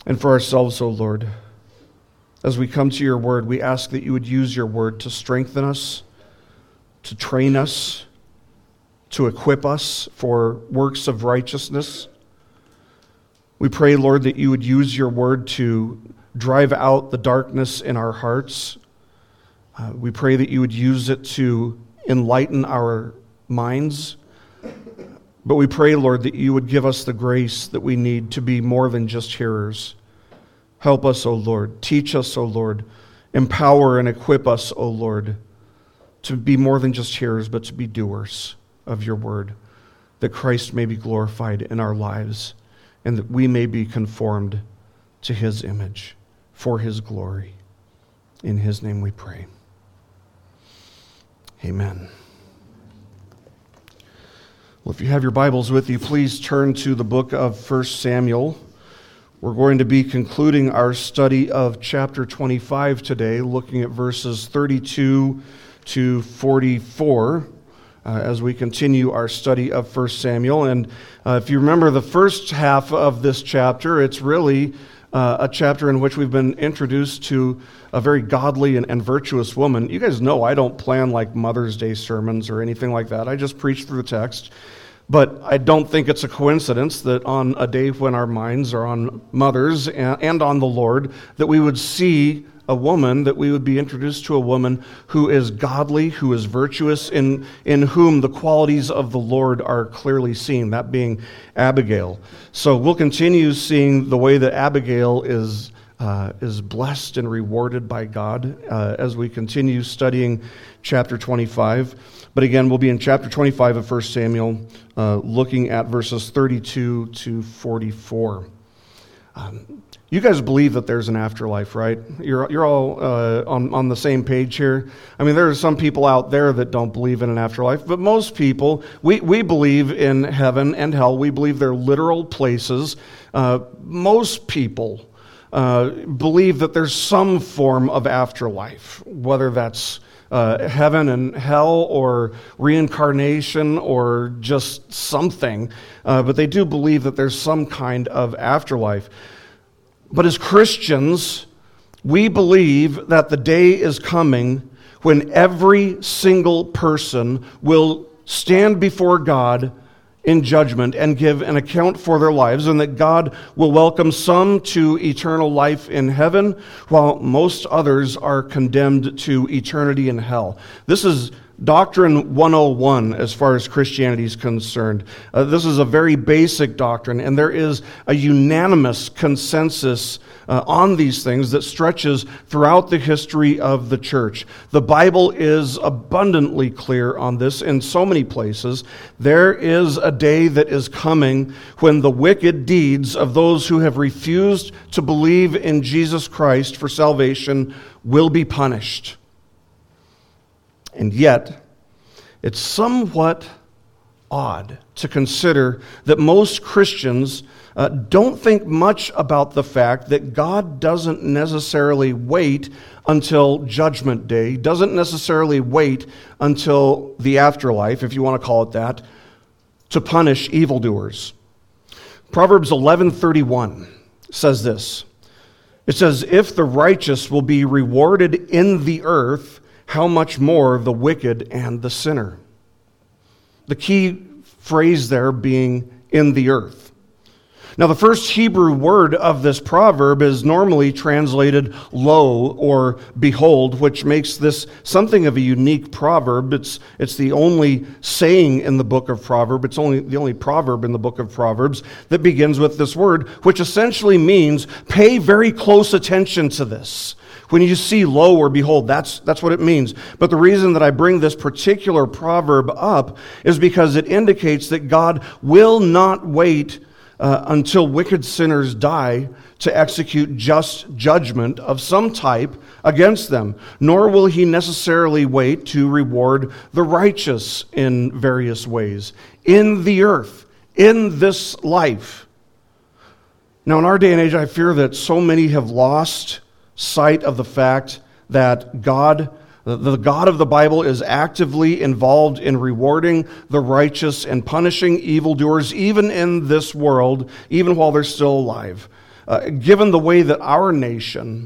and for ourselves, O Lord. As we come to your word, we ask that you would use your word to strengthen us, to train us, to equip us for works of righteousness. We pray, Lord, that you would use your word to drive out the darkness in our hearts. We pray that you would use it to enlighten our minds. But we pray, Lord, that you would give us the grace that we need to be more than just hearers. Help us, O Lord. Teach us, O Lord. Empower and equip us, O Lord, to be more than just hearers, but to be doers of your word, that Christ may be glorified in our lives, and that we may be conformed to his image for his glory. In his name we pray. Amen. Well, if you have your Bibles with you, please turn to the book of 1 Samuel. We're going to be concluding our study of chapter 25 today, looking at verses 32 to 44 as we continue our study of 1 Samuel. And if you remember the first half of this chapter, it's really a chapter in which we've been introduced to a very godly and virtuous woman. You guys know I don't plan like Mother's Day sermons or anything like that. I just preach through the text. But I don't think it's a coincidence that on a day when our minds are on mothers and on the Lord, that we would see a woman, that we would be introduced to a woman who is godly, who is virtuous, in whom the qualities of the Lord are clearly seen, that being Abigail. So we'll continue seeing the way that Abigail is blessed and rewarded by God as we continue studying chapter 25. But again, we'll be in chapter 25 of 1 Samuel, looking at verses 32 to 44. You guys believe that there's an afterlife, right? You're all on the same page here. I mean, there are some people out there that don't believe in an afterlife, but most people, we believe in heaven and hell. We believe they're literal places. Most people believe that there's some form of afterlife, whether that's heaven and hell or reincarnation or just something. But they do believe that there's some kind of afterlife. But as Christians, we believe that the day is coming when every single person will stand before God in judgment and give an account for their lives, and that God will welcome some to eternal life in heaven, while most others are condemned to eternity in hell. This is Doctrine 101 as far as Christianity is concerned. This is a very basic doctrine, and there is a unanimous consensus on these things that stretches throughout the history of the church. The Bible is abundantly clear on this in so many places. There is a day that is coming when the wicked deeds of those who have refused to believe in Jesus Christ for salvation will be punished. And yet, it's somewhat odd to consider that most Christians don't think much about the fact that God doesn't necessarily wait until Judgment Day, doesn't necessarily wait until the afterlife, if you want to call it that, to punish evildoers. Proverbs 11:31 says this. It says, "If the righteous will be rewarded in the earth, how much more the wicked and the sinner?" The key phrase there being "in the earth." Now, the first Hebrew word of this proverb is normally translated "lo" or "behold," which makes this something of a unique proverb. It's the only saying in the book of Proverbs. It's the only proverb in the book of Proverbs that begins with this word, which essentially means pay very close attention to this. When you see "lo" or "behold," that's what it means. But the reason that I bring this particular proverb up is because it indicates that God will not wait until wicked sinners die to execute just judgment of some type against them, nor will he necessarily wait to reward the righteous in various ways, in the earth, in this life. Now, in our day and age, I fear that so many have lost sight of the fact that God, the God of the Bible, is actively involved in rewarding the righteous and punishing evildoers, even in this world, even while they're still alive. given the way that our nation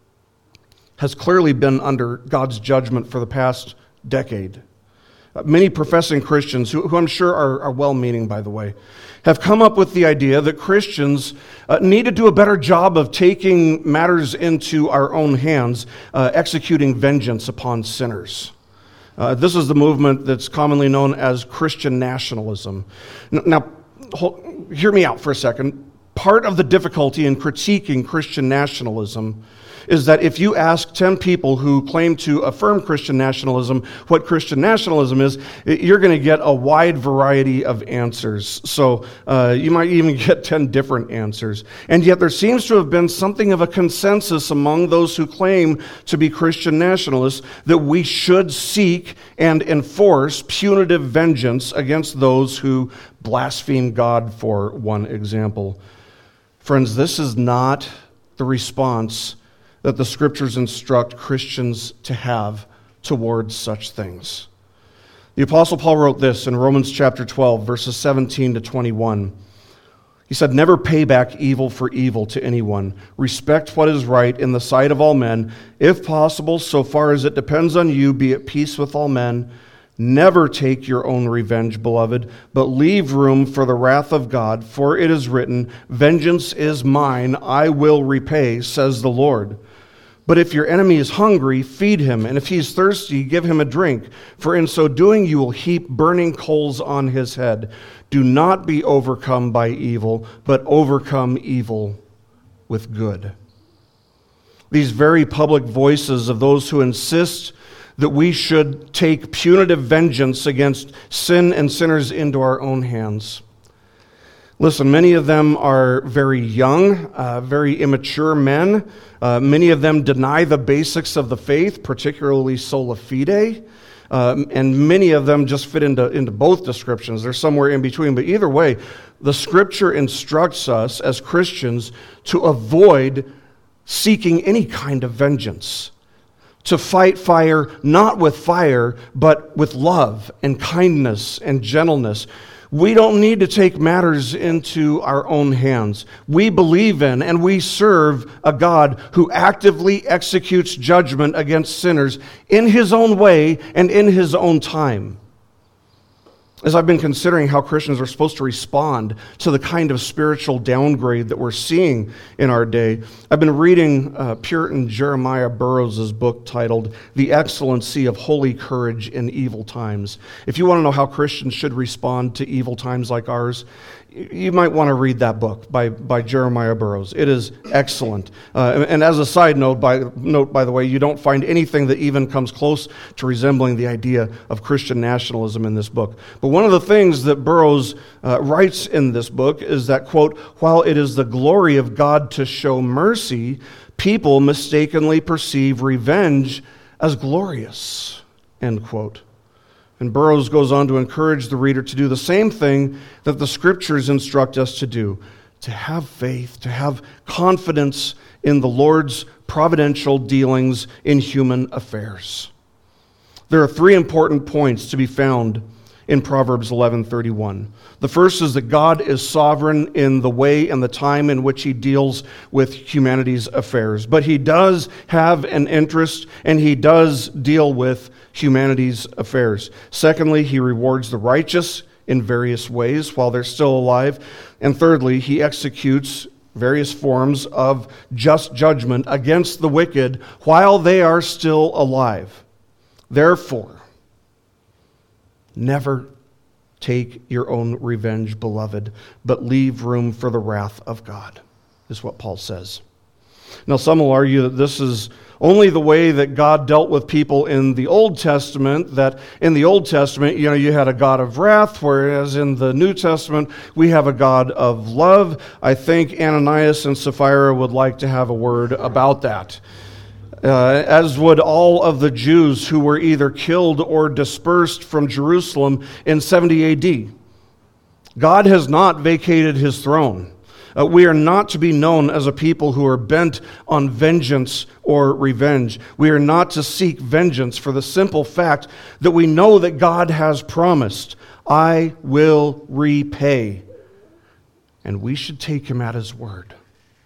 has clearly been under God's judgment for the past decade. Many professing Christians, who I'm sure are well-meaning, by the way, have come up with the idea that Christians need to do a better job of taking matters into our own hands, executing vengeance upon sinners. This is the movement that's commonly known as Christian nationalism. Now, hear me out for a second. Part of the difficulty in critiquing Christian nationalism is that if you ask 10 people who claim to affirm Christian nationalism what Christian nationalism is, you're going to get a wide variety of answers. So you might even get 10 different answers. And yet there seems to have been something of a consensus among those who claim to be Christian nationalists that we should seek and enforce punitive vengeance against those who blaspheme God, for one example. Friends, this is not the response that the Scriptures instruct Christians to have towards such things. The Apostle Paul wrote this in Romans chapter 12, verses 17 to 21. He said, "Never pay back evil for evil to anyone. Respect what is right in the sight of all men. If possible, so far as it depends on you, be at peace with all men. Never take your own revenge, beloved, but leave room for the wrath of God, for it is written, 'Vengeance is mine, I will repay,' says the Lord. But if your enemy is hungry, feed him, and if he is thirsty, give him a drink, for in so doing you will heap burning coals on his head. Do not be overcome by evil, but overcome evil with good." These very public voices of those who insist that we should take punitive vengeance against sin and sinners into our own hands. Listen, many of them are very young, very immature men. Many of them deny the basics of the faith, particularly sola fide. And many of them just fit into both descriptions. They're somewhere in between. But either way, the Scripture instructs us as Christians to avoid seeking any kind of vengeance, to fight fire not with fire, but with love and kindness and gentleness. We don't need to take matters into our own hands. We believe in and we serve a God who actively executes judgment against sinners in His own way and in His own time. As I've been considering how Christians are supposed to respond to the kind of spiritual downgrade that we're seeing in our day, I've been reading Puritan Jeremiah Burroughs' book titled The Excellency of Holy Courage in Evil Times. If you want to know how Christians should respond to evil times like ours, you might want to read that book by Jeremiah Burroughs. It is excellent. And as a side note, by the way, you don't find anything that even comes close to resembling the idea of Christian nationalism in this book. But one of the things that Burroughs writes in this book is that, quote, "While it is the glory of God to show mercy, people mistakenly perceive revenge as glorious," end quote. And Burroughs goes on to encourage the reader to do the same thing that the Scriptures instruct us to do, to have faith, to have confidence in the Lord's providential dealings in human affairs. There are three important points to be found in Proverbs 11:31. The first is that God is sovereign in the way and the time in which He deals with humanity's affairs. But He does have an interest, and He does deal with humanity's affairs. Secondly, He rewards the righteous in various ways while they're still alive. And thirdly, He executes various forms of just judgment against the wicked while they are still alive. Therefore, never take your own revenge, beloved, but leave room for the wrath of God, is what Paul says. Now, some will argue that this is only the way that God dealt with people in the Old Testament, that in the Old Testament, you had a God of wrath, whereas in the New Testament, we have a God of love. I think Ananias and Sapphira would like to have a word about that. As would all of the Jews who were either killed or dispersed from Jerusalem in 70 AD. God has not vacated His throne. We are not to be known as a people who are bent on vengeance or revenge. We are not to seek vengeance for the simple fact that we know that God has promised, "I will repay." And we should take Him at His word.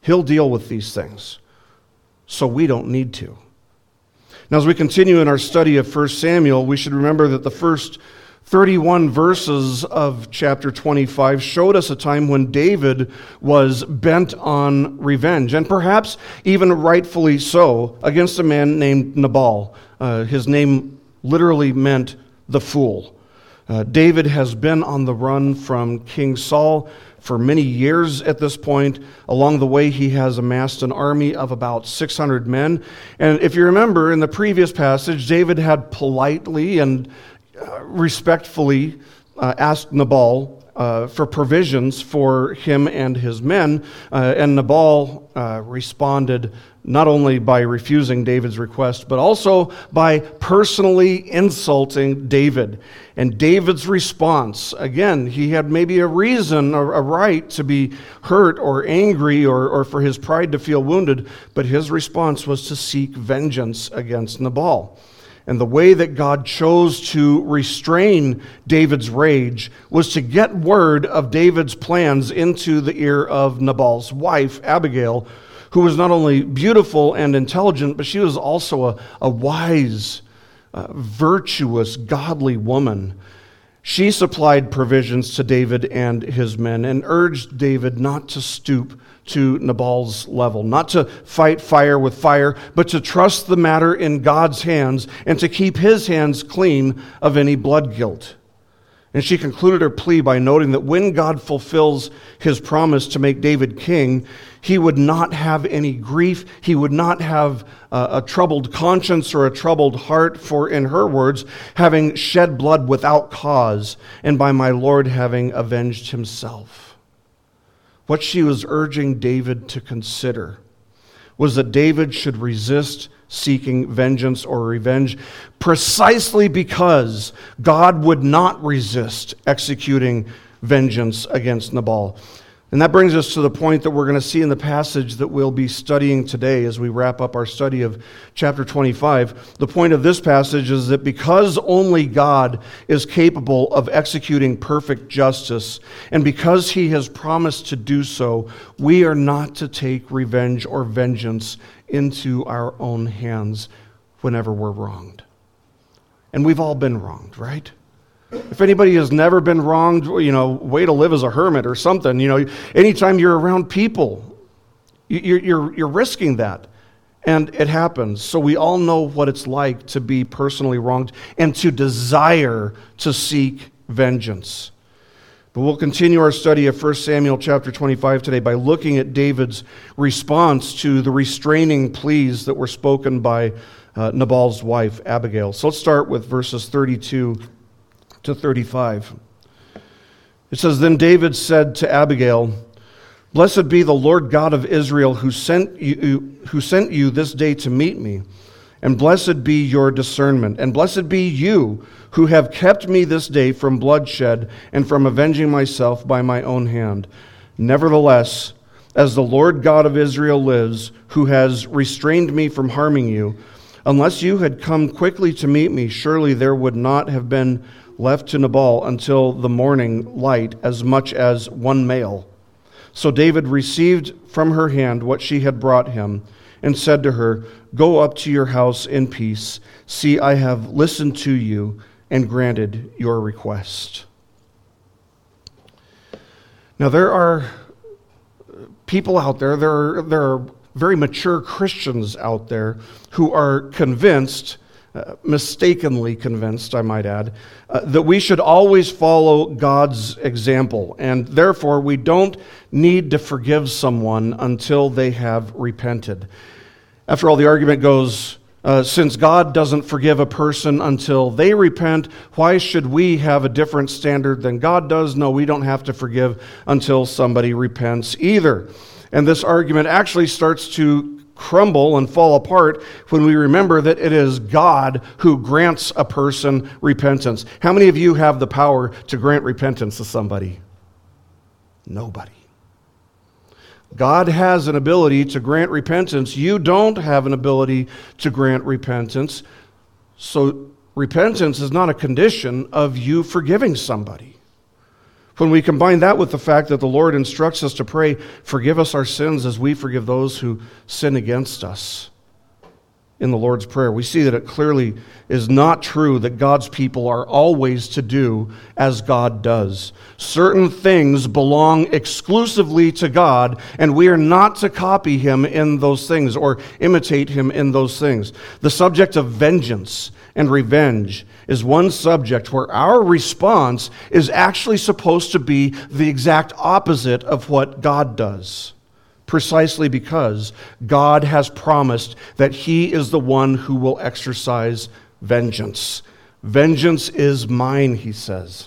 He'll deal with these things. So we don't need to. Now, as we continue in our study of 1 Samuel, we should remember that the first 31 verses of chapter 25 showed us a time when David was bent on revenge, and perhaps even rightfully so, against a man named Nabal. His name literally meant the fool. David has been on the run from King Saul for many years at this point. Along the way, he has amassed an army of about 600 men. And if you remember, in the previous passage, David had politely and respectfully asked Nabal for provisions for him and his men. And Nabal responded not only by refusing David's request, but also by personally insulting David. And David's response, again, he had maybe a reason, a right to be hurt or angry or for his pride to feel wounded, but his response was to seek vengeance against Nabal. And the way that God chose to restrain David's rage was to get word of David's plans into the ear of Nabal's wife, Abigail, who was not only beautiful and intelligent, but she was also a wise, virtuous, godly woman. She supplied provisions to David and his men and urged David not to stoop to Nabal's level, not to fight fire with fire, but to trust the matter in God's hands and to keep his hands clean of any blood guilt. And she concluded her plea by noting that when God fulfills his promise to make David king, he would not have any grief, he would not have a troubled conscience or a troubled heart, for, in her words, having shed blood without cause, and by my Lord having avenged himself. What she was urging David to consider was that David should resist seeking vengeance or revenge precisely because God would not resist executing vengeance against Nabal. And that brings us to the point that we're going to see in the passage that we'll be studying today as we wrap up our study of chapter 25. The point of this passage is that because only God is capable of executing perfect justice, and because he has promised to do so, we are not to take revenge or vengeance into our own hands whenever we're wronged. And we've all been wronged, right? If anybody has never been wronged, way to live as a hermit or something. Anytime you're around people, you're risking that. And it happens. So we all know what it's like to be personally wronged and to desire to seek vengeance. But we'll continue our study of 1 Samuel chapter 25 today by looking at David's response to the restraining pleas that were spoken by Nabal's wife, Abigail. So let's start with verses 32 to 35. It says, Then David said to Abigail, Blessed be the Lord God of Israel who sent you this day to meet me, and blessed be your discernment, and blessed be you who have kept me this day from bloodshed and from avenging myself by my own hand. Nevertheless, as the Lord God of Israel lives, who has restrained me from harming you, unless you had come quickly to meet me, surely there would not have been left to Nabal until the morning light as much as one male. So David received from her hand what she had brought him, and said to her, Go up to your house in peace. See, I have listened to you and granted your request. Now there are people out there, there are very mature Christians out there who are convinced, mistakenly convinced, I might add, that we should always follow God's example, and therefore we don't need to forgive someone until they have repented. After all, the argument goes, since God doesn't forgive a person until they repent, why should we have a different standard than God does? No, we don't have to forgive until somebody repents either. And this argument actually starts to crumble and fall apart when we remember that it is God who grants a person repentance. How many of you have the power to grant repentance to somebody? Nobody. God has an ability to grant repentance. You don't have an ability to grant repentance. So repentance is not a condition of you forgiving somebody. When we combine that with the fact that the Lord instructs us to pray, forgive us our sins as we forgive those who sin against us in the Lord's Prayer, we see that it clearly is not true that God's people are always to do as God does. Certain things belong exclusively to God, and we are not to copy Him in those things or imitate Him in those things. The subject of vengeance and revenge is one subject where our response is actually supposed to be the exact opposite of what God does. Precisely because God has promised that He is the one who will exercise vengeance. Vengeance is mine, he says.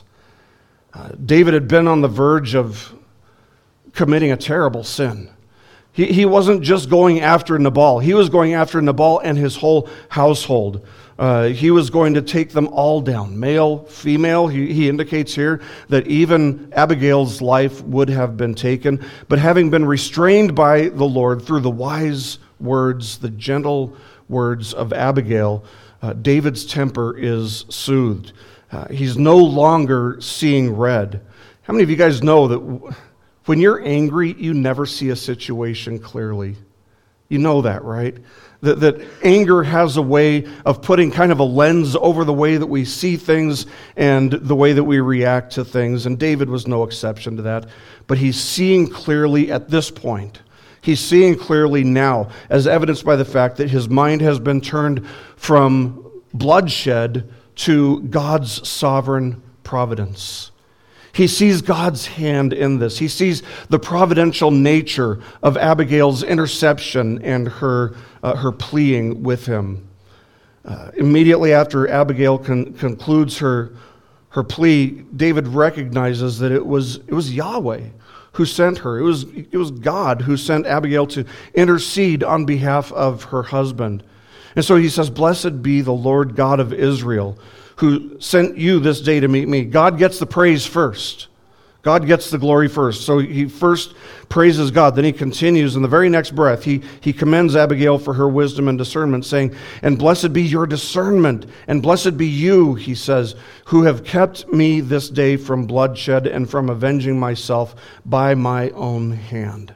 David had been on the verge of committing a terrible sin. He wasn't just going after Nabal. He was going after Nabal and his whole household. He was going to take them all down, male, female. He indicates here that even Abigail's life would have been taken. But having been restrained by the Lord through the wise words, the gentle words of Abigail, David's temper is soothed. He's no longer seeing red. How many of you guys know that when you're angry, you never see a situation clearly? You know that, right? That anger has a way of putting kind of a lens over the way that we see things and the way that we react to things. And David was no exception to that. But he's seeing clearly at this point. He's seeing clearly now, as evidenced by the fact that his mind has been turned from bloodshed to God's sovereign providence. He sees God's hand in this. He sees the providential nature of Abigail's interception and her pleading with him. Immediately after Abigail concludes her plea, David recognizes that it was Yahweh who sent her. It was God who sent Abigail to intercede on behalf of her husband. And so he says, "Blessed be the Lord God of Israel, who sent you this day to meet me." God gets the praise first. God gets the glory first. So he first praises God. Then he continues in the very next breath. He commends Abigail for her wisdom and discernment, saying, "And blessed be your discernment, and blessed be you," he says, "who have kept me this day from bloodshed and from avenging myself by my own hand."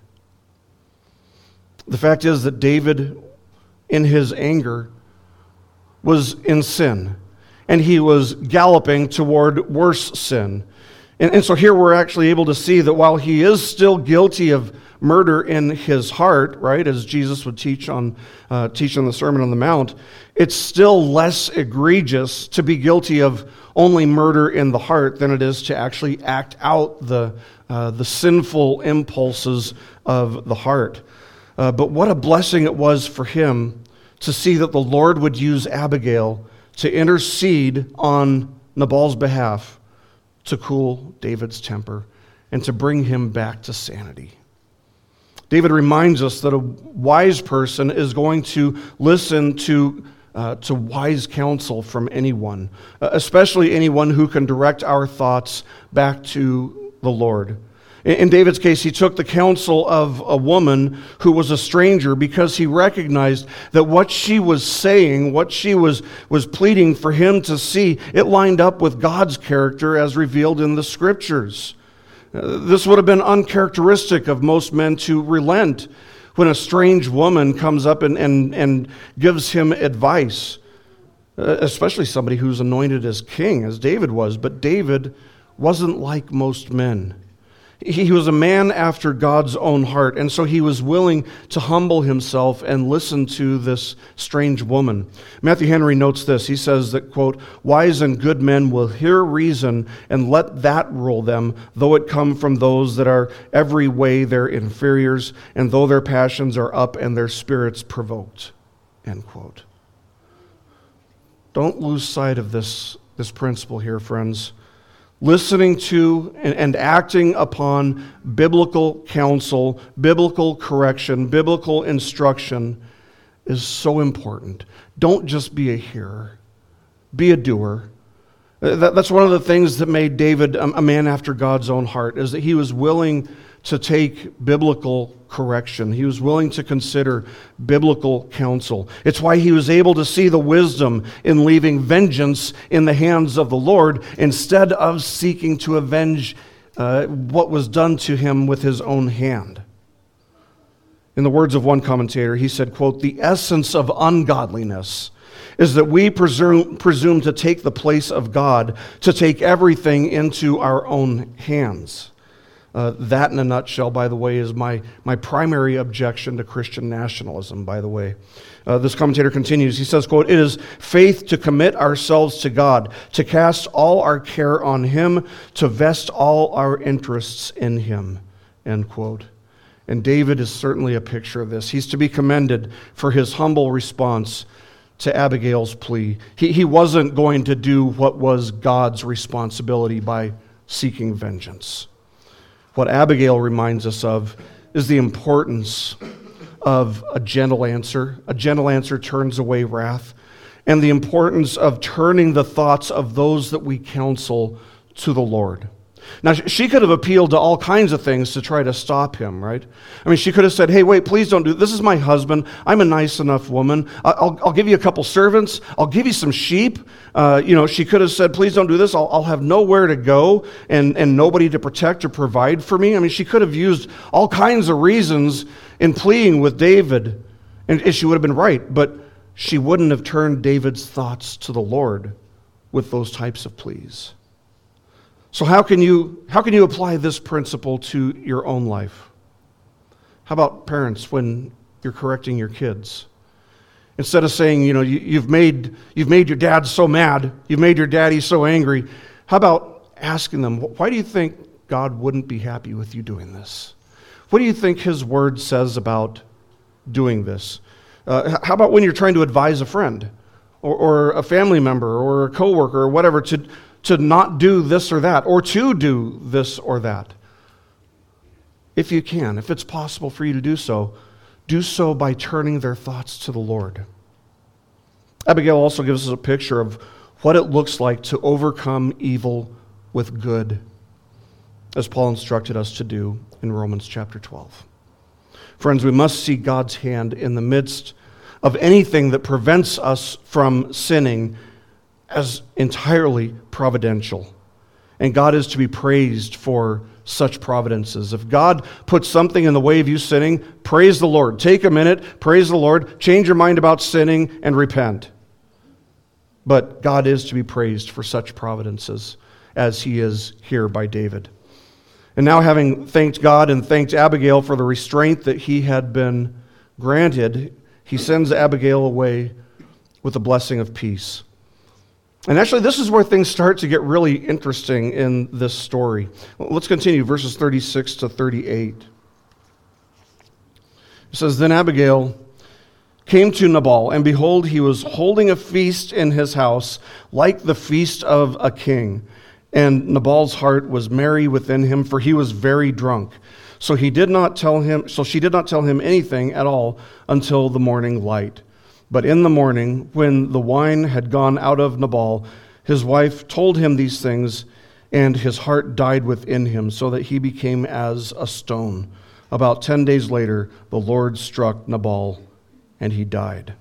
The fact is that David, in his anger, was in sin. And he was galloping toward worse sin. And so here we're actually able to see that while he is still guilty of murder in his heart, right, as Jesus would teach on the Sermon on the Mount, it's still less egregious to be guilty of only murder in the heart than it is to actually act out the sinful impulses of the heart. But what a blessing it was for him to see that the Lord would use Abigail to intercede on Nabal's behalf to cool David's temper and to bring him back to sanity. David reminds us that a wise person is going to listen to wise counsel from anyone, especially anyone who can direct our thoughts back to the Lord. In David's case, he took the counsel of a woman who was a stranger because he recognized that what she was saying, what she was pleading for him to see, it lined up with God's character as revealed in the Scriptures. This would have been uncharacteristic of most men to relent when a strange woman comes up and gives him advice, especially somebody who's anointed as king, as David was. But David wasn't like most men. He was a man after God's own heart, and so he was willing to humble himself and listen to this strange woman. Matthew Henry notes this. He says that, quote, "Wise and good men will hear reason and let that rule them, though it come from those that are every way their inferiors, and though their passions are up and their spirits provoked." End quote. Don't lose sight of this principle here, friends. Listening to and acting upon biblical counsel, biblical correction, biblical instruction is so important. Don't just be a hearer. Be a doer. That's one of the things that made David a man after God's own heart, is that he was willing to take biblical correction. He was willing to consider biblical counsel. It's why he was able to see the wisdom in leaving vengeance in the hands of the Lord instead of seeking to avenge what was done to him with his own hand. In the words of one commentator, he said, quote, "The essence of ungodliness is that we presume to take the place of God, to take everything into our own hands." That, in a nutshell, by the way, is my primary objection to Christian nationalism, by the way. This commentator continues. He says, quote, "It is faith to commit ourselves to God, to cast all our care on Him, to vest all our interests in Him," end quote. And David is certainly a picture of this. He's to be commended for his humble response to Abigail's plea. He wasn't going to do what was God's responsibility by seeking vengeance. What Abigail reminds us of is the importance of a gentle answer. A gentle answer turns away wrath. And the importance of turning the thoughts of those that we counsel to the Lord. Now, she could have appealed to all kinds of things to try to stop him, right? I mean, she could have said, "Hey, wait, please don't do this. Is my husband. I'm a nice enough woman. I'll give you a couple servants. I'll give you some sheep." She could have said, "Please don't do this. I'll have nowhere to go and nobody to protect or provide for me." I mean, she could have used all kinds of reasons in pleading with David, and she would have been right, but she wouldn't have turned David's thoughts to the Lord with those types of pleas. So how can you apply this principle to your own life? How about parents when you're correcting your kids? Instead of saying, you've made your dad so mad, you've made your daddy so angry, how about asking them, why do you think God wouldn't be happy with you doing this? What do you think His Word says about doing this? How about when you're trying to advise a friend or a family member or a coworker or whatever to not do this or that, or to do this or that? If you can, if it's possible for you to do so by turning their thoughts to the Lord. Abigail also gives us a picture of what it looks like to overcome evil with good, as Paul instructed us to do in Romans chapter 12. Friends, we must see God's hand in the midst of anything that prevents us from sinning as entirely providential. And God is to be praised for such providences. If God puts something in the way of you sinning, praise the Lord. Take a minute, praise the Lord, change your mind about sinning, and repent. But God is to be praised for such providences as He is here by David. And now, having thanked God and thanked Abigail for the restraint that he had been granted, he sends Abigail away with a blessing of peace. And actually, this is where things start to get really interesting in this story. Let's continue, verses 36 to 38. It says, "Then Abigail came to Nabal, and behold, he was holding a feast in his house, like the feast of a king. And Nabal's heart was merry within him, for he was very drunk. So she did not tell him anything at all until the morning light. But in the morning, when the wine had gone out of Nabal, his wife told him these things, and his heart died within him, so that he became as a stone. About 10 days later, the Lord struck Nabal, and he died."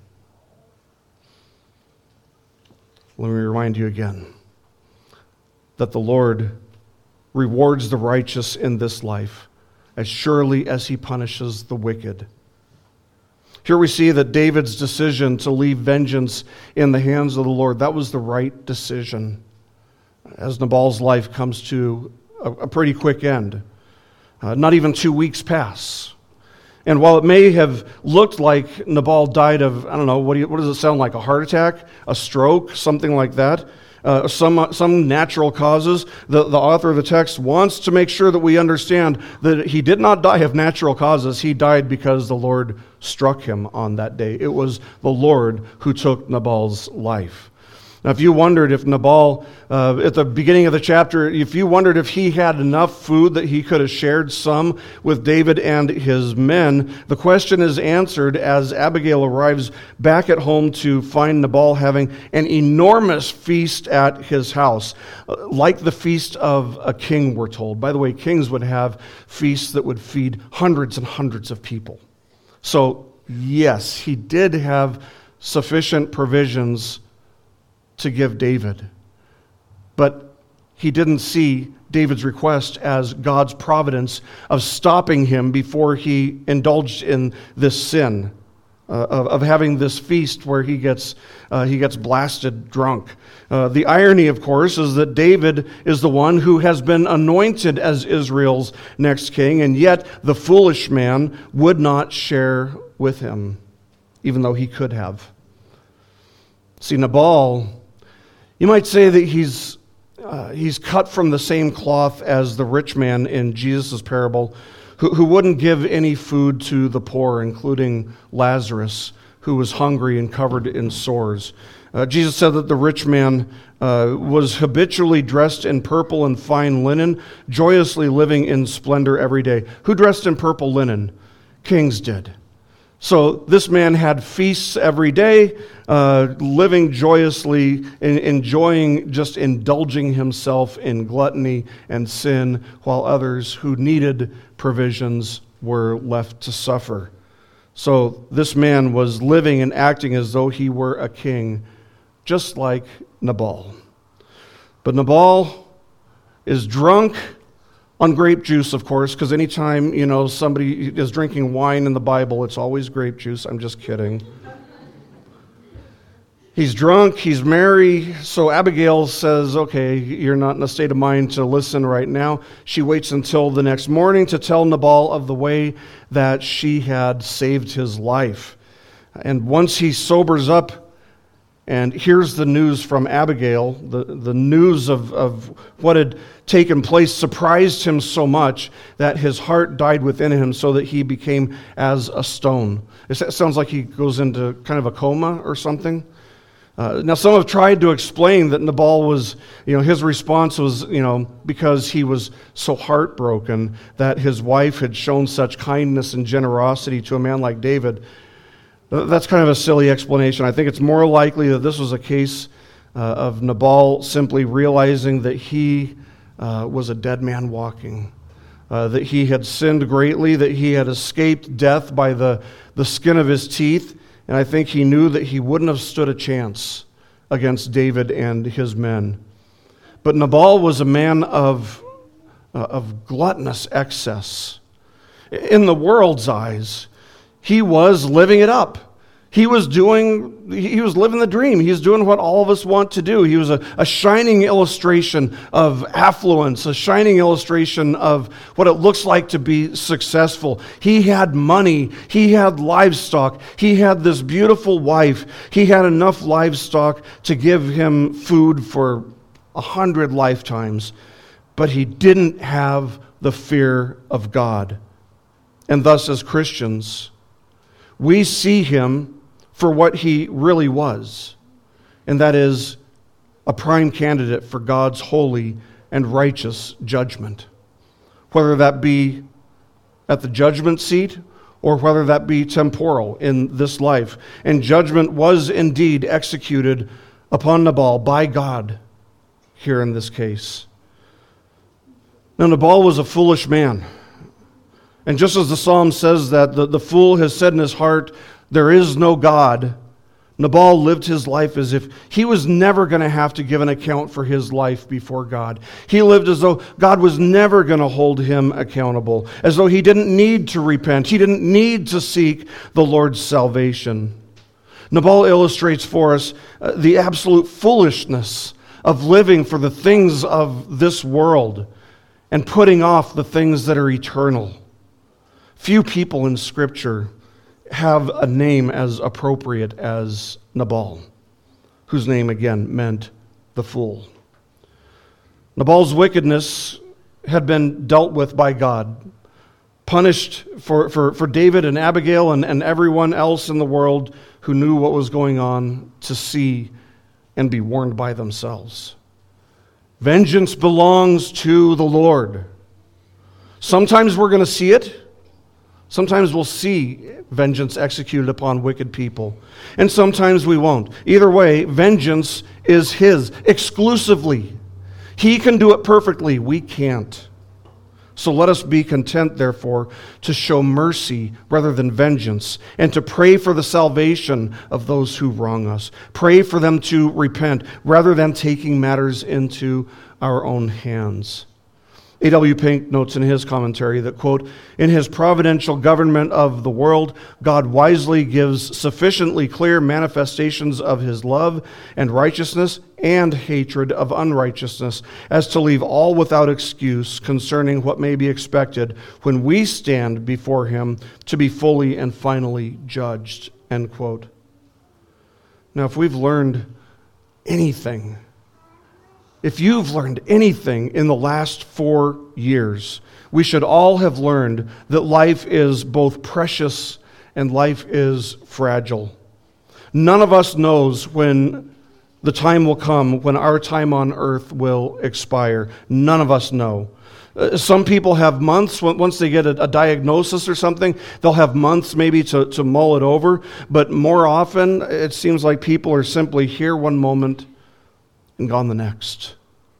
Let me remind you again that the Lord rewards the righteous in this life as surely as He punishes the wicked. Here we see that David's decision to leave vengeance in the hands of the Lord, that was the right decision, as Nabal's life comes to a pretty quick end. Not even 2 weeks pass. And while it may have looked like Nabal died of, I don't know, what does it sound like, a heart attack, a stroke, something like that, some natural causes, the author of the text wants to make sure that we understand that he did not die of natural causes. He died because the Lord struck him on that day. It was the Lord who took Nabal's life. Now, if you wondered if Nabal, at the beginning of the chapter, if you wondered if he had enough food that he could have shared some with David and his men, the question is answered as Abigail arrives back at home to find Nabal having an enormous feast at his house, like the feast of a king, we're told. By the way, kings would have feasts that would feed hundreds and hundreds of people. So, yes, he did have sufficient provisions to give David. But he didn't see David's request as God's providence of stopping him before he indulged in this sin, of having this feast where he gets blasted drunk. The irony, of course, is that David is the one who has been anointed as Israel's next king, and yet the foolish man would not share with him, even though he could have. See, Nabal, you might say that he's cut from the same cloth as the rich man in Jesus' parable, who wouldn't give any food to the poor, including Lazarus, who was hungry and covered in sores. Jesus said that the rich man was habitually dressed in purple and fine linen, joyously living in splendor every day. Who dressed in purple linen? Kings did. So this man had feasts every day, living joyously, enjoying, just indulging himself in gluttony and sin, while others who needed provisions were left to suffer. So this man was living and acting as though he were a king, just like Nabal. But Nabal is drunk on grape juice, of course, because anytime, somebody is drinking wine in the Bible, it's always grape juice. I'm just kidding. He's drunk, he's merry, so Abigail says, okay, you're not in a state of mind to listen right now. She waits until the next morning to tell Nabal of the way that she had saved his life. And once he sobers up and hears the news from Abigail, the news of what had taken place surprised him so much that his heart died within him, so that he became as a stone. It sounds like he goes into kind of a coma or something. Now, some have tried to explain that Nabal was, his response was, because he was so heartbroken that his wife had shown such kindness and generosity to a man like David. That's kind of a silly explanation. I think it's more likely that this was a case of Nabal simply realizing that he was a dead man walking, that he had sinned greatly, that he had escaped death by the skin of his teeth, and I think he knew that he wouldn't have stood a chance against David and his men. But Nabal was a man of gluttonous excess. In the world's eyes, he was living it up. He was living the dream. He was doing what all of us want to do. He was a shining illustration of affluence, a shining illustration of what it looks like to be successful. He had money. He had livestock. He had this beautiful wife. He had enough livestock to give him food for 100 lifetimes. But he didn't have the fear of God. And thus, as Christians, we see him for what he really was, and that is a prime candidate for God's holy and righteous judgment, whether that be at the judgment seat or whether that be temporal in this life. And judgment was indeed executed upon Nabal by God here in this case. Now, Nabal was a foolish man. And just as the psalm says that the fool has said in his heart, there is no God, Nabal lived his life as if he was never going to have to give an account for his life before God. He lived as though God was never going to hold him accountable, as though he didn't need to repent. He didn't need to seek the Lord's salvation. Nabal illustrates for us the absolute foolishness of living for the things of this world and putting off the things that are eternal. Few people in Scripture have a name as appropriate as Nabal, whose name again meant the fool. Nabal's wickedness had been dealt with by God, punished for David and Abigail and everyone else in the world who knew what was going on to see and be warned by themselves. Vengeance belongs to the Lord. Sometimes we're going to see it. Sometimes we'll see vengeance executed upon wicked people, and sometimes we won't. Either way, vengeance is His exclusively. He can do it perfectly. We can't. So let us be content, therefore, to show mercy rather than vengeance, and to pray for the salvation of those who wrong us. Pray for them to repent rather than taking matters into our own hands. A.W. Pink notes in his commentary that, quote, in his providential government of the world, God wisely gives sufficiently clear manifestations of his love and righteousness and hatred of unrighteousness as to leave all without excuse concerning what may be expected when we stand before him to be fully and finally judged, end quote. Now, if we've learned anything, if you've learned anything in the last 4 years, we should all have learned that life is both precious and life is fragile. None of us knows when the time will come when our time on earth will expire. None of us know. Some people have months, once they get a diagnosis or something, they'll have months maybe to mull it over. But more often, it seems like people are simply here one moment and gone the next.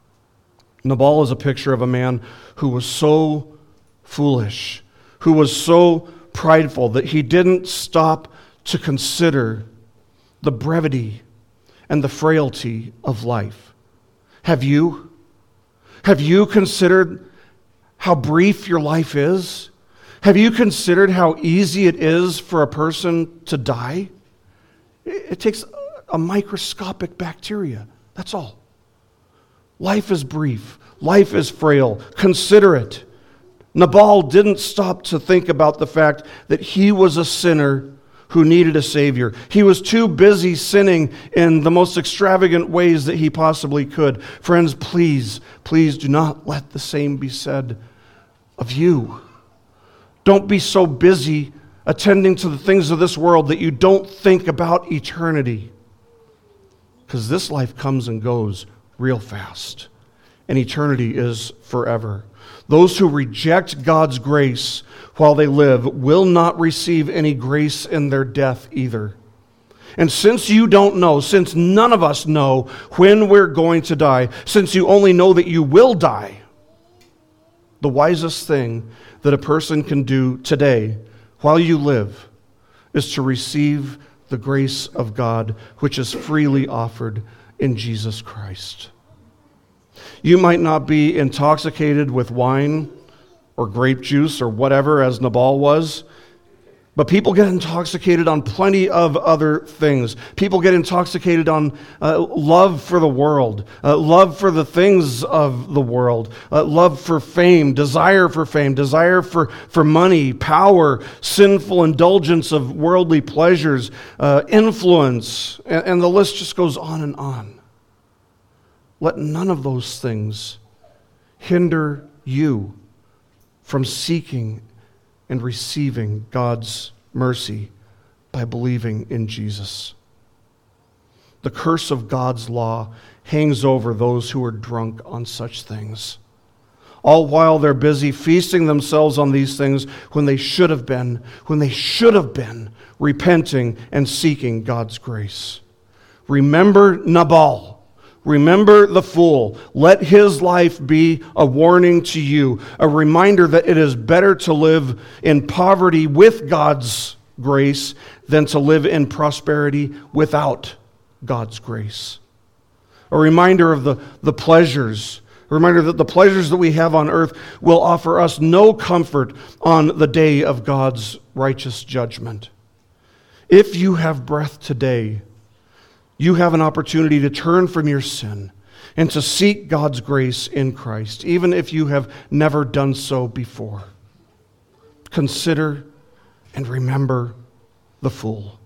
Nabal is a picture of a man who was so foolish, who was so prideful that he didn't stop to consider the brevity and the frailty of life. Have you? Have you considered how brief your life is? Have you considered how easy it is for a person to die? It takes a microscopic bacteria. That's all. Life is brief. Life is frail. Consider it. Nabal didn't stop to think about the fact that he was a sinner who needed a Savior. He was too busy sinning in the most extravagant ways that he possibly could. Friends, please do not let the same be said of you. Don't be so busy attending to the things of this world that you don't think about eternity. Because this life comes and goes real fast, and eternity is forever. Those who reject God's grace while they live will not receive any grace in their death either. And since you don't know, since none of us know when we're going to die, since you only know that you will die, the wisest thing that a person can do today while you live is to receive the grace of God, which is freely offered in Jesus Christ. You might not be intoxicated with wine or grape juice or whatever, as Nabal was, but people get intoxicated on plenty of other things. People get intoxicated on love for the world, love for the things of the world, love for fame, desire for money, power, sinful indulgence of worldly pleasures, influence, and the list just goes on and on. Let none of those things hinder you from seeking and receiving God's mercy by believing in Jesus. The curse of God's law hangs over those who are drunk on such things, all while they're busy feasting themselves on these things when they should have been repenting and seeking God's grace. Remember Nabal. Remember the fool. Let his life be a warning to you, a reminder that it is better to live in poverty with God's grace than to live in prosperity without God's grace. A reminder of the pleasures, a reminder that the pleasures that we have on earth will offer us no comfort on the day of God's righteous judgment. If you have breath today, you have an opportunity to turn from your sin and to seek God's grace in Christ, even if you have never done so before. Consider and remember the fool.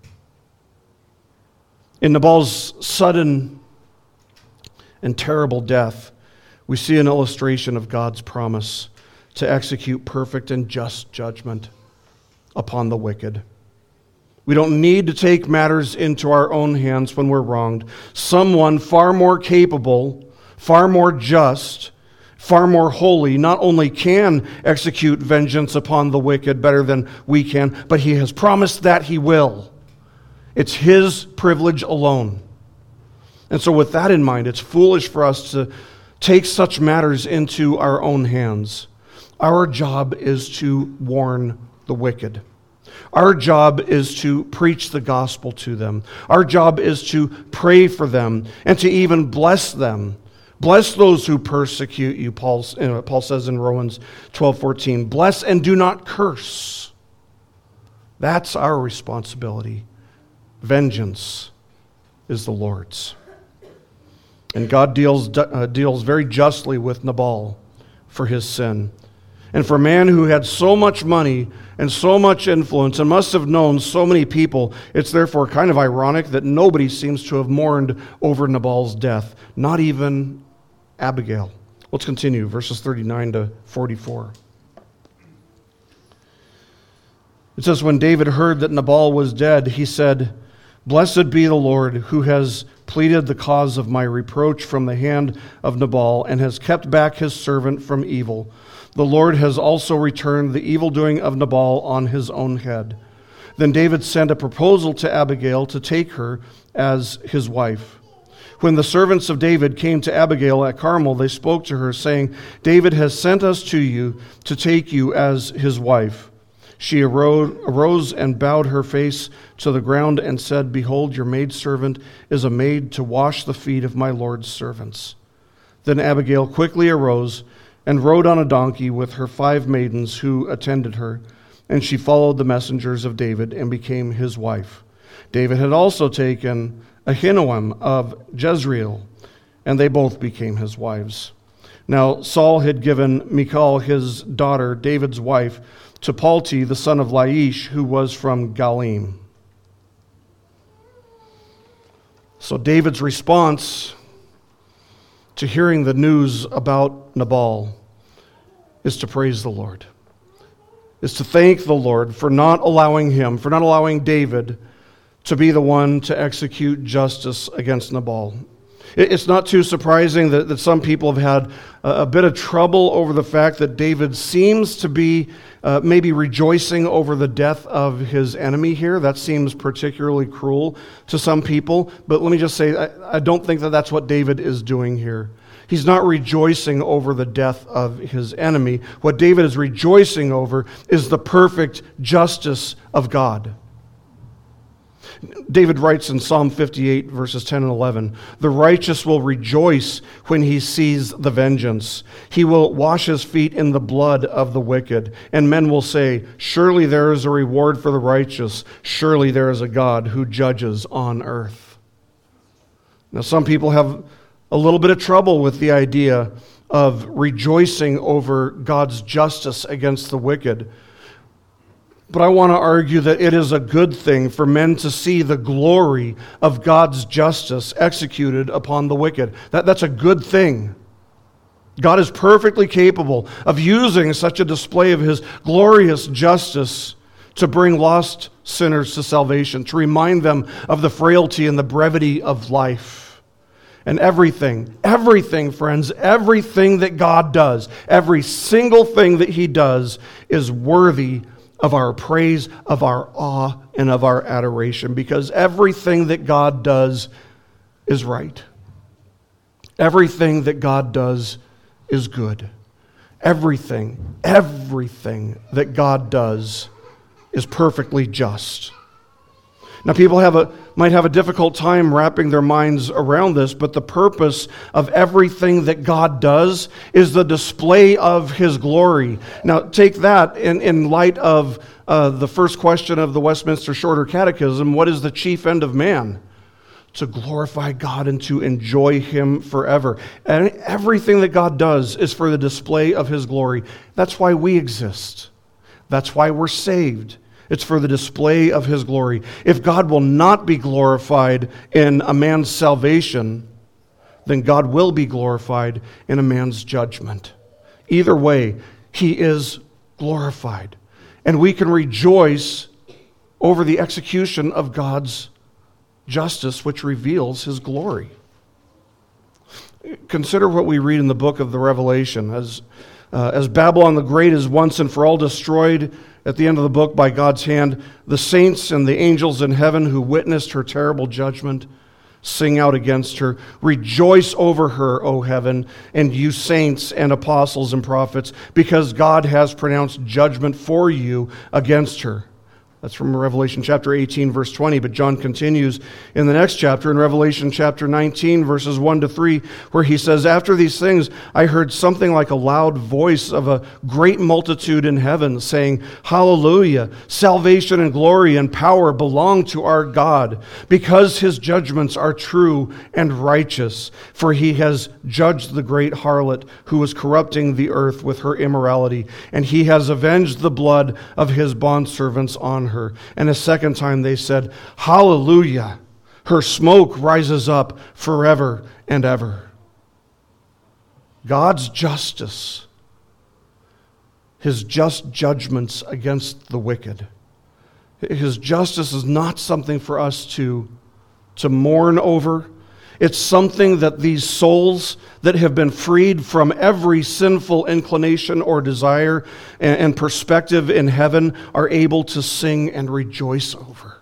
In Nabal's sudden and terrible death, we see an illustration of God's promise to execute perfect and just judgment upon the wicked. We don't need to take matters into our own hands when we're wronged. Someone far more capable, far more just, far more holy, not only can execute vengeance upon the wicked better than we can, but he has promised that he will. It's his privilege alone. And so with that in mind, it's foolish for us to take such matters into our own hands. Our job is to warn the wicked. Our job is to preach the gospel to them. Our job is to pray for them and to even bless them. Bless those who persecute you, Paul says in Romans 12:14. Bless and do not curse. That's our responsibility. Vengeance is the Lord's. And God deals very justly with Nabal for his sin. And for a man who had so much money and so much influence and must have known so many people, it's therefore kind of ironic that nobody seems to have mourned over Nabal's death, not even Abigail. Let's continue, verses 39 to 44. It says, when David heard that Nabal was dead, he said, "Blessed be the Lord, who has pleaded the cause of my reproach from the hand of Nabal, and has kept back his servant from evil. The Lord has also returned the evildoing of Nabal on his own head." Then David sent a proposal to Abigail to take her as his wife. When the servants of David came to Abigail at Carmel, they spoke to her, saying, "David has sent us to you to take you as his wife." She arose and bowed her face to the ground and said, "Behold, your maidservant is a maid to wash the feet of my Lord's servants." Then Abigail quickly arose and rode on a donkey with her 5 maidens who attended her, and she followed the messengers of David and became his wife. David had also taken Ahinoam of Jezreel, and they both became his wives. Now Saul had given Michal, his daughter, David's wife, to Palti, the son of Laish, who was from Galim. So David's response to hearing the news about Nabal is to praise the Lord, is to thank the Lord for not allowing David to be the one to execute justice against Nabal. It's not too surprising that some people have had a bit of trouble over the fact that David seems to be maybe rejoicing over the death of his enemy here. That seems particularly cruel to some people. But let me just say, I don't think that that's what David is doing here. He's not rejoicing over the death of his enemy. What David is rejoicing over is the perfect justice of God. David writes in Psalm 58, verses 10 and 11, "The righteous will rejoice when he sees the vengeance. He will wash his feet in the blood of the wicked. And men will say, 'Surely there is a reward for the righteous. Surely there is a God who judges on earth.'" Now, some people have a little bit of trouble with the idea of rejoicing over God's justice against the wicked. But I want to argue that it is a good thing for men to see the glory of God's justice executed upon the wicked. That's a good thing. God is perfectly capable of using such a display of his glorious justice to bring lost sinners to salvation, to remind them of the frailty and the brevity of life. And everything, friends, everything that God does, every single thing that he does is worthy of our praise, of our awe, and of our adoration, because everything that God does is right. Everything that God does is good. Everything that God does is perfectly just. Now, people might have a difficult time wrapping their minds around this, but the purpose of everything that God does is the display of his glory. Now, take that in light of the first question of the Westminster Shorter Catechism: what is the chief end of man? To glorify God and to enjoy him forever. And everything that God does is for the display of his glory. That's why we exist. That's why we're saved. It's for the display of his glory. If God will not be glorified in a man's salvation, then God will be glorified in a man's judgment. Either way, he is glorified. And we can rejoice over the execution of God's justice, which reveals his glory. Consider what we read in the book of the Revelation. As Babylon the Great is once and for all destroyed at the end of the book by God's hand, the saints and the angels in heaven who witnessed her terrible judgment sing out against her. Rejoice over her, O heaven, and you saints and apostles and prophets, because God has pronounced judgment for you against her. That's from Revelation chapter 18, verse 20. But John continues in the next chapter, in Revelation chapter 19, verses 1 to 3, where he says, after these things, I heard something like a loud voice of a great multitude in heaven saying, Hallelujah! Salvation and glory and power belong to our God, because his judgments are true and righteous. For he has judged the great harlot who was corrupting the earth with her immorality, and he has avenged the blood of his bondservants on her. And a second time they said, Hallelujah! Her smoke rises up forever and ever. God's justice, his just judgments against the wicked. His justice is not something for us to mourn over. It's something that these souls that have been freed from every sinful inclination or desire and perspective in heaven are able to sing and rejoice over.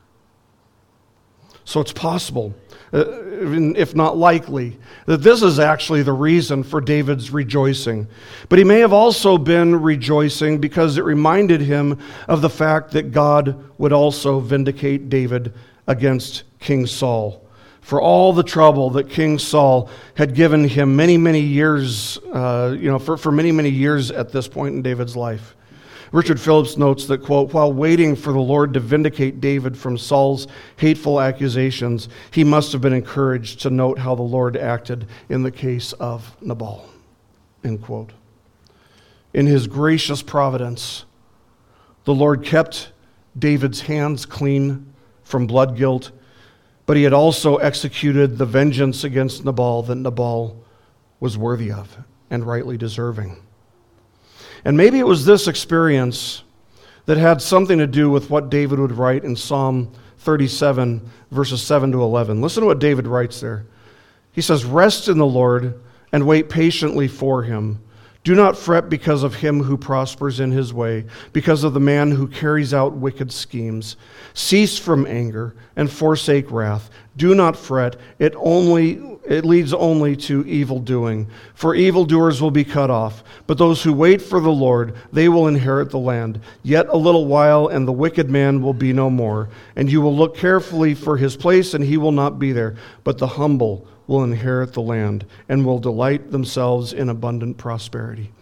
So it's possible, if not likely, that this is actually the reason for David's rejoicing. But he may have also been rejoicing because it reminded him of the fact that God would also vindicate David against King Saul. For all the trouble that King Saul had given him many, many years, for many, many years at this point in David's life. Richard Phillips notes that, quote, while waiting for the Lord to vindicate David from Saul's hateful accusations, he must have been encouraged to note how the Lord acted in the case of Nabal, end quote. In his gracious providence, the Lord kept David's hands clean from blood guilt, but he had also executed the vengeance against Nabal that Nabal was worthy of and rightly deserving. And maybe it was this experience that had something to do with what David would write in Psalm 37, verses 7 to 11. Listen to what David writes there. He says, rest in the Lord and wait patiently for him. Do not fret because of him who prospers in his way, because of the man who carries out wicked schemes. Cease from anger and forsake wrath. Do not fret. It leads only to evil doing. For evildoers will be cut off. But those who wait for the Lord, they will inherit the land. Yet a little while, and the wicked man will be no more. And you will look carefully for his place, and he will not be there. But the humble will inherit the land and will delight themselves in abundant prosperity.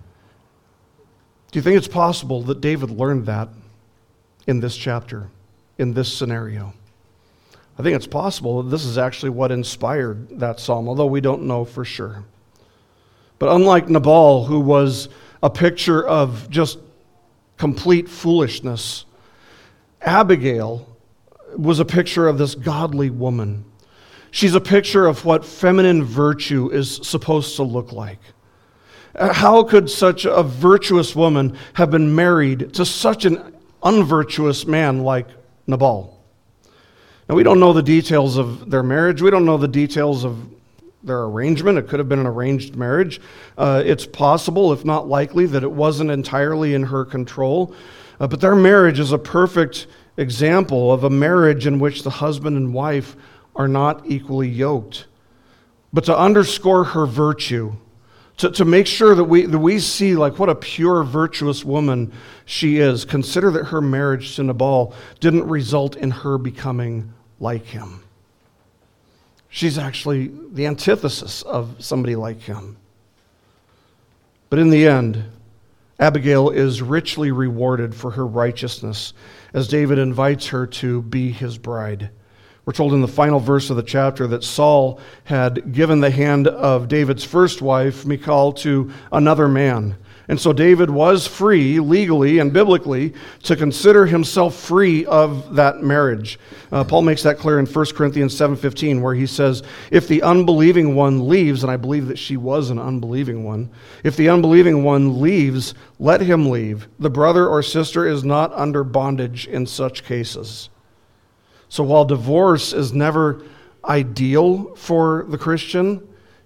Do you think it's possible that David learned that in this chapter, in this scenario? I think it's possible that this is actually what inspired that psalm, although we don't know for sure. But unlike Nabal, who was a picture of just complete foolishness, Abigail was a picture of this godly woman. She's a picture of what feminine virtue is supposed to look like. How could such a virtuous woman have been married to such an unvirtuous man like Nabal? Now, we don't know the details of their marriage. We don't know the details of their arrangement. It could have been an arranged marriage. It's possible, if not likely, that it wasn't entirely in her control. But their marriage is a perfect example of a marriage in which the husband and wife are not equally yoked. But to underscore her virtue, to make sure that we see like what a pure, virtuous woman she is, consider that her marriage to Nabal didn't result in her becoming like him. She's actually the antithesis of somebody like him. But in the end, Abigail is richly rewarded for her righteousness as David invites her to be his bride. We're told in the final verse of the chapter that Saul had given the hand of David's first wife, Michal, to another man. And so David was free, legally and biblically, to consider himself free of that marriage. Paul makes that clear in 1 Corinthians 7:15, where he says, if the unbelieving one leaves, and I believe that she was an unbelieving one, if the unbelieving one leaves, let him leave. The brother or sister is not under bondage in such cases. So while divorce is never ideal for the Christian,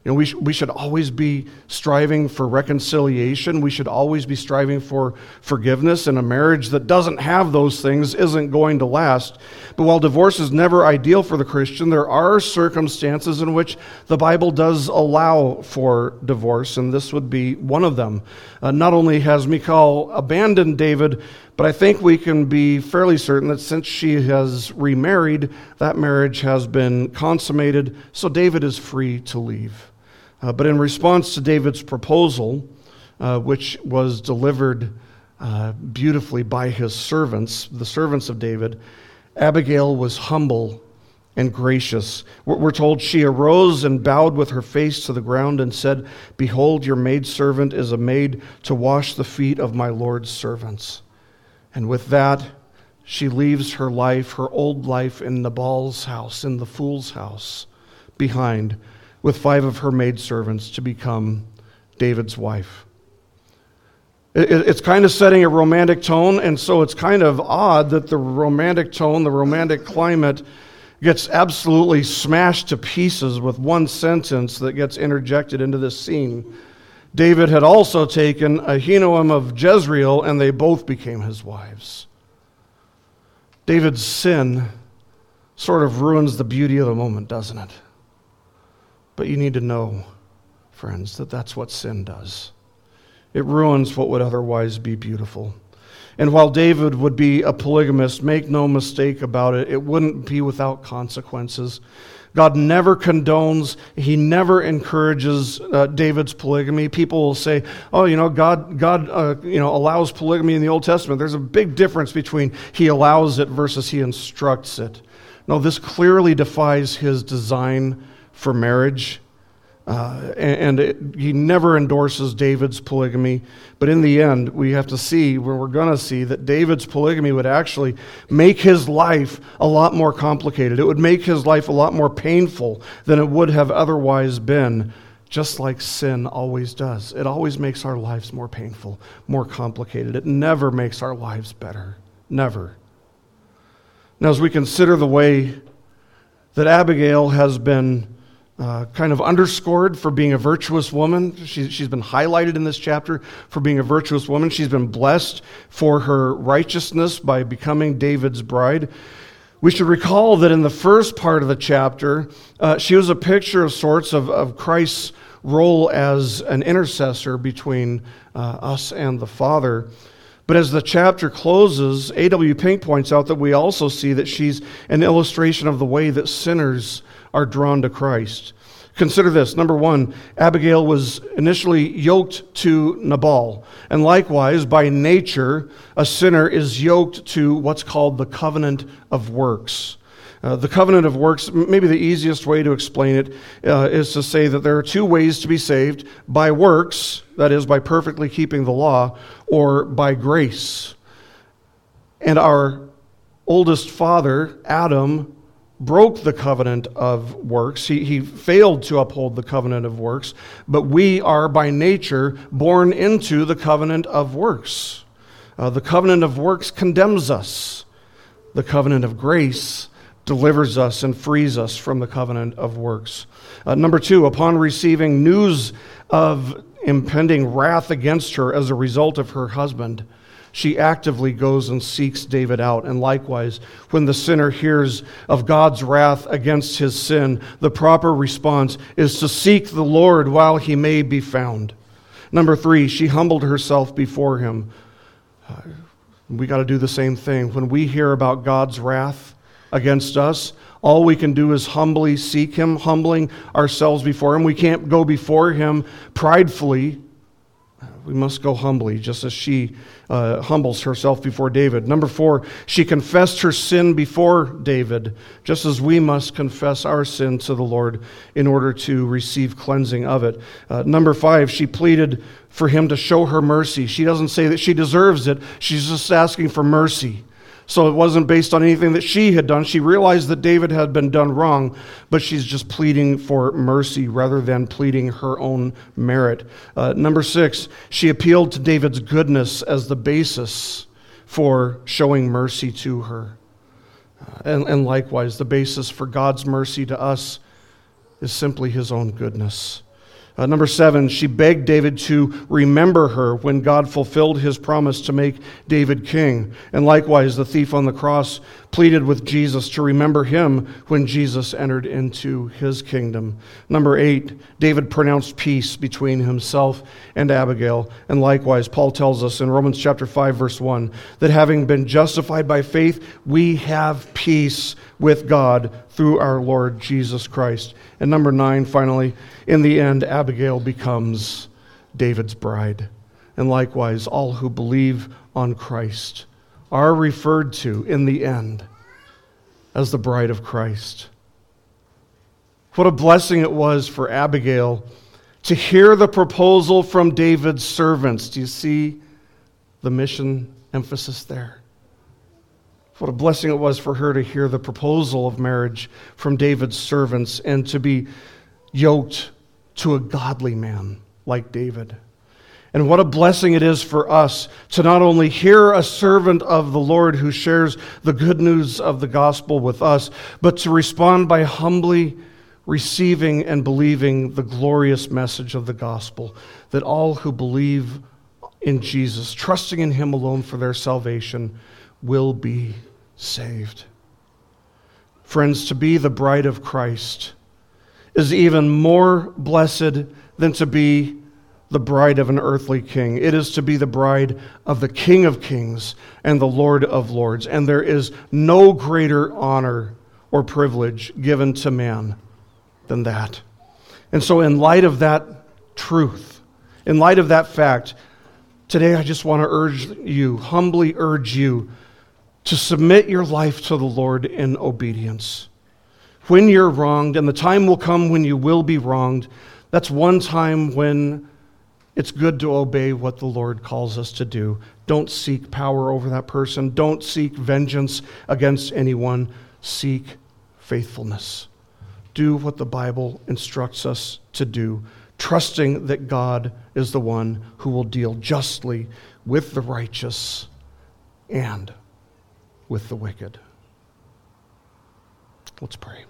We should always be striving for reconciliation. We should always be striving for forgiveness. And a marriage that doesn't have those things isn't going to last. But while divorce is never ideal for the Christian, there are circumstances in which the Bible does allow for divorce, and this would be one of them. Not only has Michal abandoned David, but I think we can be fairly certain that since she has remarried, that marriage has been consummated, so David is free to leave. But in response to David's proposal, which was delivered beautifully by his servants, the servants of David, Abigail was humble and gracious. We're told she arose and bowed with her face to the ground and said, "Behold, your maidservant is a maid to wash the feet of my Lord's servants." And with that, she leaves her life, her old life in Nabal's house, in the fool's house, behind, with 5 of her maidservants to become David's wife. It's kind of setting a romantic tone, and so it's kind of odd that the romantic tone, the romantic climate, gets absolutely smashed to pieces with one sentence that gets interjected into this scene. David had also taken Ahinoam of Jezreel, and they both became his wives. David's sin sort of ruins the beauty of the moment, doesn't it? But you need to know, friends, that that's what sin does. It ruins what would otherwise be beautiful. And while David would be a polygamist, make no mistake about it, it wouldn't be without consequences. God never condones, he never encourages David's polygamy. People will say, God allows polygamy in the Old Testament. There's a big difference between he allows it versus he instructs it. No, this clearly defies his design for marriage. He never endorses David's polygamy. But in the end, we're going to see that David's polygamy would actually make his life a lot more complicated. It would make his life a lot more painful than it would have otherwise been, just like sin always does. It always makes our lives more painful, more complicated. It never makes our lives better. Never. Now, as we consider the way that Abigail has been kind of underscored for being a virtuous woman. She's been highlighted in this chapter for being a virtuous woman. She's been blessed for her righteousness by becoming David's bride. We should recall that in the first part of the chapter, she was a picture of sorts of Christ's role as an intercessor between us and the Father. But as the chapter closes, A.W. Pink points out that we also see that she's an illustration of the way that sinners are drawn to Christ. Consider this. Number 1, Abigail was initially yoked to Nabal. And likewise, by nature, a sinner is yoked to what's called the covenant of works. The covenant of works, maybe the easiest way to explain it is to say that there are 2 ways to be saved: by works, that is, by perfectly keeping the law, or by grace. And our oldest father, Adam, broke the covenant of works. He failed to uphold the covenant of works, but we are by nature born into the covenant of works. The covenant of works condemns us. The covenant of grace delivers us and frees us from the covenant of works. Number 2, upon receiving news of impending wrath against her as a result of her husband, she actively goes and seeks David out. And likewise, when the sinner hears of God's wrath against his sin, the proper response is to seek the Lord while he may be found. Number 3, she humbled herself before him. We got to do the same thing. When we hear about God's wrath against us, all we can do is humbly seek him, humbling ourselves before him. We can't go before him pridefully. We must go humbly, just as she humbles herself before David. Number 4, she confessed her sin before David, just as we must confess our sin to the Lord in order to receive cleansing of it. Number 5, she pleaded for him to show her mercy. She doesn't say that she deserves it. She's just asking for mercy. So it wasn't based on anything that she had done. She realized that David had been done wrong, but she's just pleading for mercy rather than pleading her own merit. Number 6, she appealed to David's goodness as the basis for showing mercy to her. And likewise, the basis for God's mercy to us is simply his own goodness. Number 7, she begged David to remember her when God fulfilled his promise to make David king. And likewise, the thief on the cross pleaded with Jesus to remember him when Jesus entered into his kingdom. Number 8, David pronounced peace between himself and Abigail. And likewise, Paul tells us in Romans chapter 5, verse 1, that having been justified by faith, we have peace with God through our Lord Jesus Christ. And number 9, finally, in the end, Abigail becomes David's bride. And likewise, all who believe on Christ are referred to in the end as the bride of Christ. What a blessing it was for Abigail to hear the proposal from David's servants. Do you see the mission emphasis there? What a blessing it was for her to hear the proposal of marriage from David's servants and to be yoked to a godly man like David. And what a blessing it is for us to not only hear a servant of the Lord who shares the good news of the gospel with us, but to respond by humbly receiving and believing the glorious message of the gospel, that all who believe in Jesus, trusting in him alone for their salvation, will be saved. Friends, to be the bride of Christ is even more blessed than to be the bride of an earthly king. It is to be the bride of the King of Kings and the Lord of Lords. And there is no greater honor or privilege given to man than that. And so in light of that truth, in light of that fact, today I just want to humbly urge you, to submit your life to the Lord in obedience. When you're wronged, and the time will come when you will be wronged, that's one time when it's good to obey what the Lord calls us to do. Don't seek power over that person. Don't seek vengeance against anyone. Seek faithfulness. Do what the Bible instructs us to do, trusting that God is the one who will deal justly with the righteous and with the wicked. Let's pray.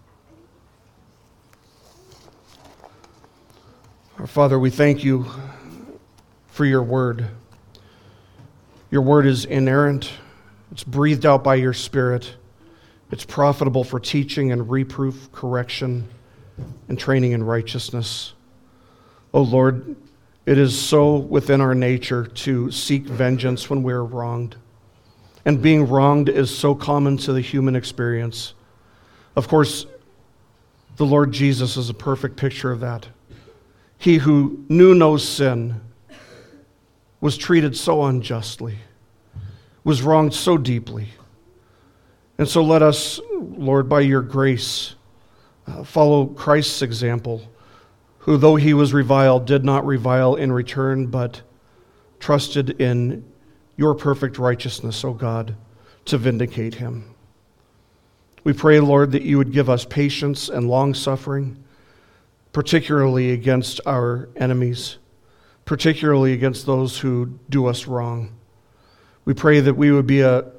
Our Father, we thank you for your word. Your word is inerrant. It's breathed out by your Spirit. It's profitable for teaching and reproof, correction, and training in righteousness. O Lord, it is so within our nature to seek vengeance when we are wronged. And being wronged is so common to the human experience. Of course, the Lord Jesus is a perfect picture of that. He who knew no sin was treated so unjustly, was wronged so deeply. And so let us, Lord, by your grace, follow Christ's example, who, though he was reviled, did not revile in return, but trusted in your perfect righteousness, O God, to vindicate him. We pray, Lord, that you would give us patience and long-suffering, particularly against our enemies, particularly against those who do us wrong. We pray that we would be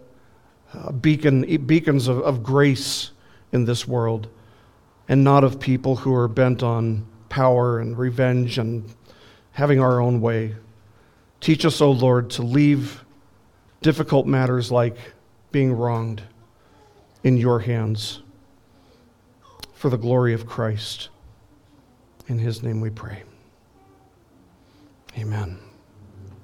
beacons of grace in this world, and not of people who are bent on power and revenge and having our own way. Teach us, O Lord, to leave difficult matters like being wronged in your hands for the glory of Christ. In his name we pray. Amen.